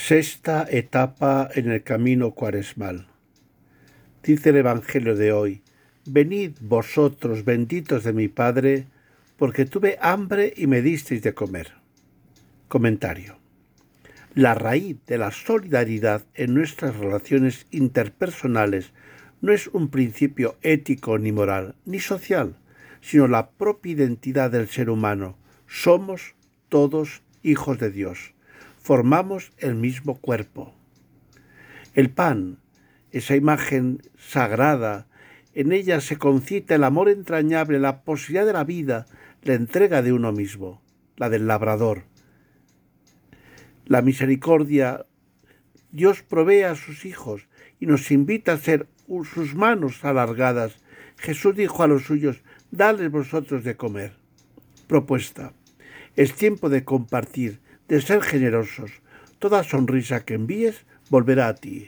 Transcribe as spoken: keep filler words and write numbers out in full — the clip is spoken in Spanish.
Sexta etapa en el camino cuaresmal. Dice el Evangelio de hoy: Venid vosotros benditos de mi Padre, porque tuve hambre y me disteis de comer. Comentario. La raíz de la solidaridad en nuestras relaciones interpersonales no es un principio ético ni moral, ni social, sino la propia identidad del ser humano. Somos todos hijos de Dios. Formamos el mismo cuerpo. El pan, esa imagen sagrada, en ella se concita el amor entrañable, la posibilidad de la vida, la entrega de uno mismo, la del labrador. La misericordia, Dios provee a sus hijos y nos invita a ser sus manos alargadas. Jesús dijo a los suyos: dadles vosotros de comer. Propuesta. Es tiempo de compartir, de ser generosos. Toda sonrisa que envíes volverá a ti.